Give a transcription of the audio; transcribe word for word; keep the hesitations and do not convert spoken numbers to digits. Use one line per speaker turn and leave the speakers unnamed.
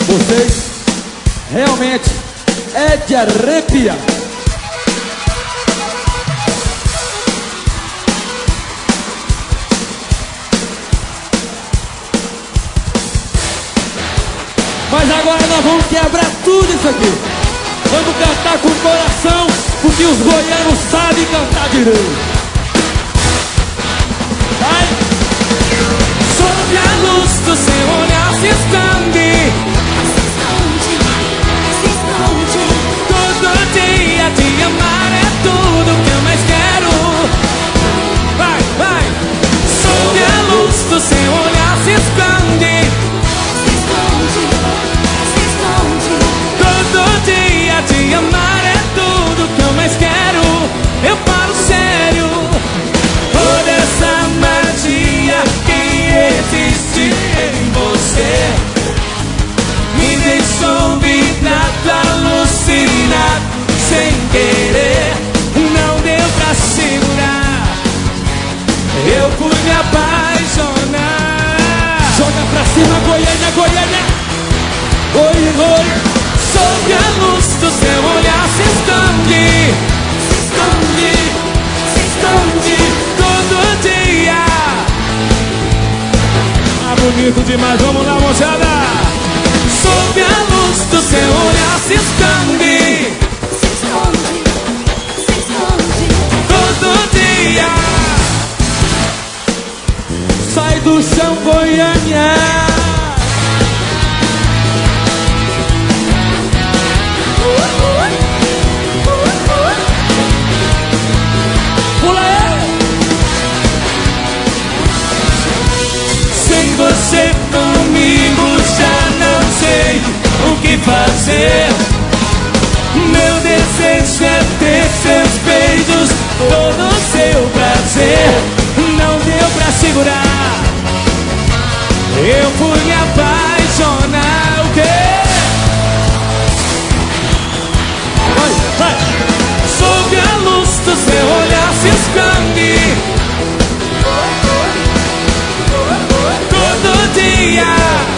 vocês realmente é de arrepiar. Mas agora nós vamos quebrar tudo isso aqui. Vamos cantar com o coração, porque os goianos sabem cantar direito. Vai!
Sob a luz do seu olhar se esconde, se esconde, se esconde. Todo dia te amar é tudo que eu mais quero. Vai, vai! Sob a luz do seu olhar se esconde, se esconde, se esconde. Todo dia te amar é tudo que eu mais quero. Eu falo sério, toda essa magia que existe em você me deixou vidrado, alucinado, sem querer. Não deu pra segurar, eu fui me apaixonar.
Joga pra cima, Goiânia, Goiânia.
Oi, oi. Sob a luz do seu olhar se esconde, se esconde, se esconde. Todo dia.
Ah, bonito demais, vamos lá, moçada.
Sob a luz do seu olhar se esconde, se esconde, se esconde. Todo dia.
Sai do chão, Goiânia. Pula aí.
Sem você comigo já não sei o que fazer. Meu desejo é ter seus beijos, todo o seu prazer. Não deu pra segurar, eu fui me apaixonar. O quê?
Vai, vai.
Sob a luz do seu olhar se esconde, todo dia.